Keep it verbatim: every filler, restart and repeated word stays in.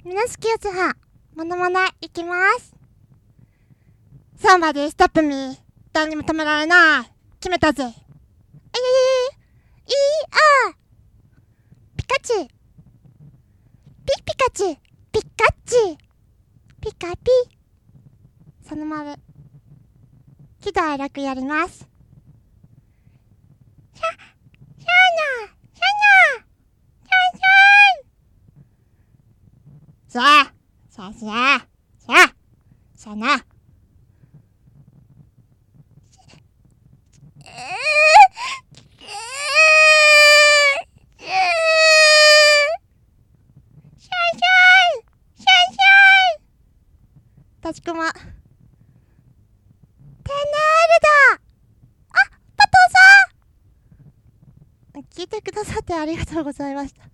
みなすきゅうつはん、モノマネいきます。サンバディストップミー。誰にも止められない。決めたぜ。えいえいいあピカチュウ。ピピカチュウ。ピカチュウ。ピカピ。そのまる。喜怒哀楽やります。シャ、シャーナ、シャーナ、シャンシャン。シャー、シャー、シャー、シャー、シャーナ。立ちこま。テネールだ。あ、パトーさん聞いてくださってありがとうございました。